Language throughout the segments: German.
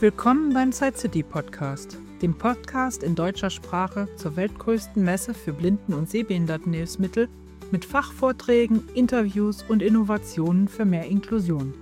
Willkommen beim Side City Podcast, dem Podcast in deutscher Sprache zur weltgrößten Messe für Blinden- und Sehbehindertenhilfsmittel mit Fachvorträgen, Interviews und Innovationen für mehr Inklusion.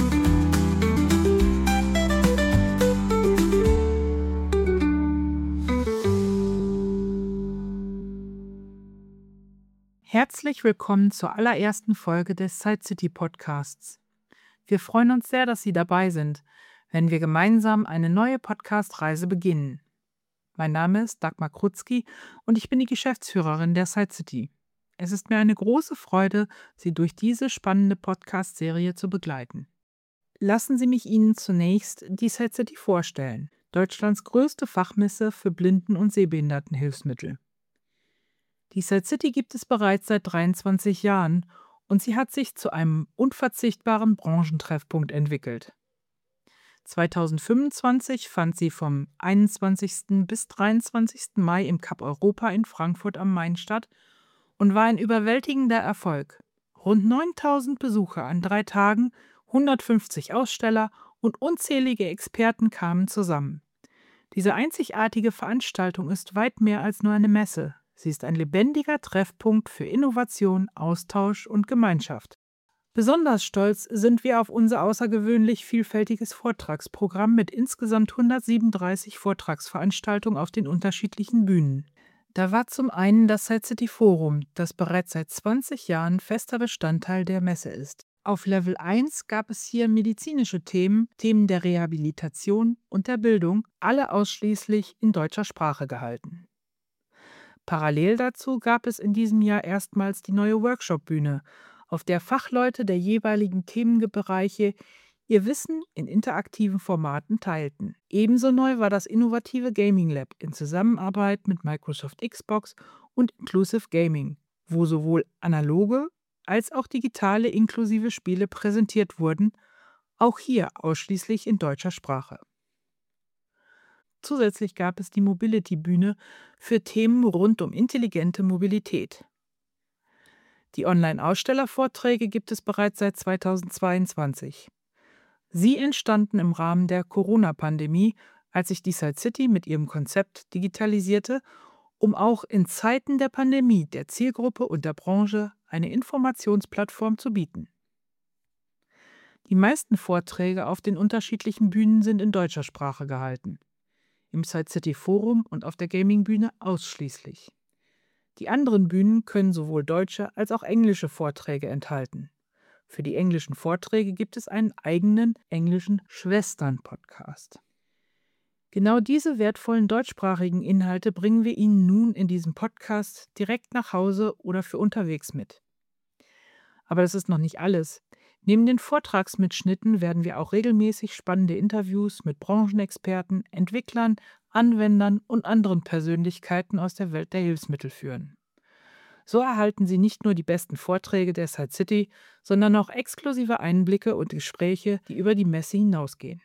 Herzlich willkommen zur allerersten Folge des Side City Podcasts. Wir freuen uns sehr, dass Sie dabei sind, wenn wir gemeinsam eine neue Podcast-Reise beginnen. Mein Name ist Dagmar Krutzki und ich bin die Geschäftsführerin der Side City. Es ist mir eine große Freude, Sie durch diese spannende Podcast-Serie zu begleiten. Lassen Sie mich Ihnen zunächst die Side City vorstellen, Deutschlands größte Fachmesse für Blinden- und Sehbehindertenhilfsmittel. Die Side City gibt es bereits seit 23 Jahren und sie hat sich zu einem unverzichtbaren Branchentreffpunkt entwickelt. 2025 fand sie vom 21. bis 23. Mai im Cup Europa in Frankfurt am Main statt und war ein überwältigender Erfolg. Rund 9000 Besucher an 3 Tagen, 150 Aussteller und unzählige Experten kamen zusammen. Diese einzigartige Veranstaltung ist weit mehr als nur eine Messe. Sie ist ein lebendiger Treffpunkt für Innovation, Austausch und Gemeinschaft. Besonders stolz sind wir auf unser außergewöhnlich vielfältiges Vortragsprogramm mit insgesamt 137 Vortragsveranstaltungen auf den unterschiedlichen Bühnen. Da war zum einen das Side City Forum, das bereits seit 20 Jahren fester Bestandteil der Messe ist. Auf Level 1 gab es hier medizinische Themen, Themen der Rehabilitation und der Bildung, alle ausschließlich in deutscher Sprache gehalten. Parallel dazu gab es in diesem Jahr erstmals die neue Workshop-Bühne, auf der Fachleute der jeweiligen Themenbereiche ihr Wissen in interaktiven Formaten teilten. Ebenso neu war das innovative Gaming Lab in Zusammenarbeit mit Microsoft Xbox und Inclusive Gaming, wo sowohl analoge als auch digitale inklusive Spiele präsentiert wurden, auch hier ausschließlich in deutscher Sprache. Zusätzlich gab es die Mobility-Bühne für Themen rund um intelligente Mobilität. Die Online-Ausstellervorträge gibt es bereits seit 2022. Sie entstanden im Rahmen der Corona-Pandemie, als sich die Side City mit ihrem Konzept digitalisierte, um auch in Zeiten der Pandemie der Zielgruppe und der Branche eine Informationsplattform zu bieten. Die meisten Vorträge auf den unterschiedlichen Bühnen sind in deutscher Sprache gehalten. Im Side City Forum und auf der Gaming-Bühne ausschließlich. Die anderen Bühnen können sowohl deutsche als auch englische Vorträge enthalten. Für die englischen Vorträge gibt es einen eigenen englischen Schwestern-Podcast. Genau diese wertvollen deutschsprachigen Inhalte bringen wir Ihnen nun in diesem Podcast direkt nach Hause oder für unterwegs mit. Aber das ist noch nicht alles. Neben den Vortragsmitschnitten werden wir auch regelmäßig spannende Interviews mit Branchenexperten, Entwicklern, Anwendern und anderen Persönlichkeiten aus der Welt der Hilfsmittel führen. So erhalten Sie nicht nur die besten Vorträge der Side City, sondern auch exklusive Einblicke und Gespräche, die über die Messe hinausgehen.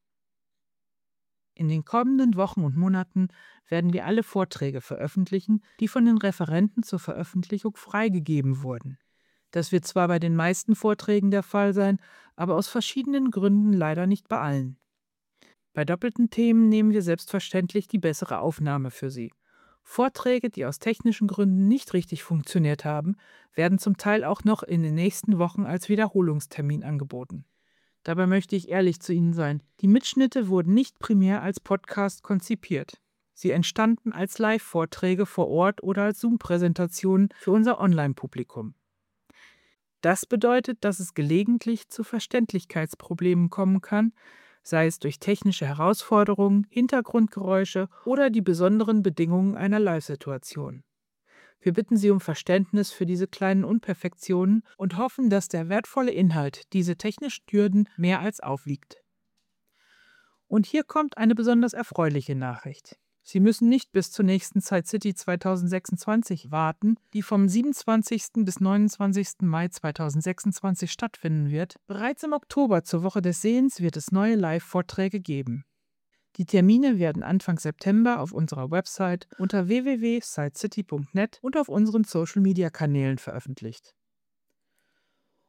In den kommenden Wochen und Monaten werden wir alle Vorträge veröffentlichen, die von den Referenten zur Veröffentlichung freigegeben wurden. Das wird zwar bei den meisten Vorträgen der Fall sein, aber aus verschiedenen Gründen leider nicht bei allen. Bei doppelten Themen nehmen wir selbstverständlich die bessere Aufnahme für Sie. Vorträge, die aus technischen Gründen nicht richtig funktioniert haben, werden zum Teil auch noch in den nächsten Wochen als Wiederholungstermin angeboten. Dabei möchte ich ehrlich zu Ihnen sein. Die Mitschnitte wurden nicht primär als Podcast konzipiert. Sie entstanden als Live-Vorträge vor Ort oder als Zoom-Präsentationen für unser Online-Publikum. Das bedeutet, dass es gelegentlich zu Verständlichkeitsproblemen kommen kann, sei es durch technische Herausforderungen, Hintergrundgeräusche oder die besonderen Bedingungen einer Live-Situation. Wir bitten Sie um Verständnis für diese kleinen Unperfektionen und hoffen, dass der wertvolle Inhalt diese technischen Hürden mehr als aufwiegt. Und hier kommt eine besonders erfreuliche Nachricht. Sie müssen nicht bis zur nächsten Side City 2026 warten, die vom 27. bis 29. Mai 2026 stattfinden wird. Bereits im Oktober zur Woche des Sehens wird es neue Live-Vorträge geben. Die Termine werden Anfang September auf unserer Website unter www.sidecity.net und auf unseren Social-Media-Kanälen veröffentlicht.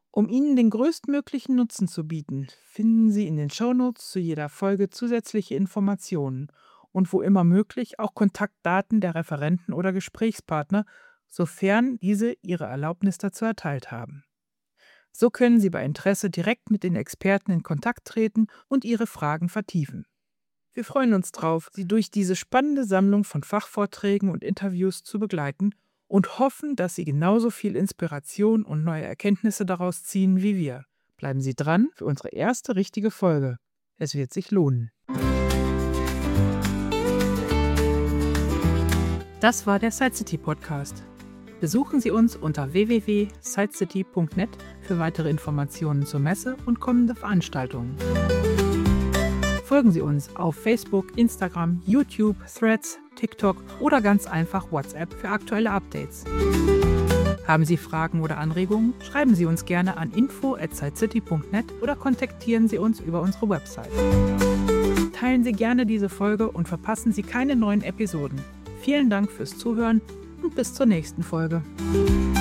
Um Ihnen den größtmöglichen Nutzen zu bieten, finden Sie in den Shownotes zu jeder Folge zusätzliche Informationen und wo immer möglich auch Kontaktdaten der Referenten oder Gesprächspartner, sofern diese ihre Erlaubnis dazu erteilt haben. So können Sie bei Interesse direkt mit den Experten in Kontakt treten und Ihre Fragen vertiefen. Wir freuen uns drauf, Sie durch diese spannende Sammlung von Fachvorträgen und Interviews zu begleiten und hoffen, dass Sie genauso viel Inspiration und neue Erkenntnisse daraus ziehen wie wir. Bleiben Sie dran für unsere erste richtige Folge. Es wird sich lohnen. Das war der Side City Podcast. Besuchen Sie uns unter www.sidecity.net für weitere Informationen zur Messe und kommende Veranstaltungen. Folgen Sie uns auf Facebook, Instagram, YouTube, Threads, TikTok oder ganz einfach WhatsApp für aktuelle Updates. Haben Sie Fragen oder Anregungen? Schreiben Sie uns gerne an info@sidecity.net oder kontaktieren Sie uns über unsere Website. Teilen Sie gerne diese Folge und verpassen Sie keine neuen Episoden. Vielen Dank fürs Zuhören und bis zur nächsten Folge.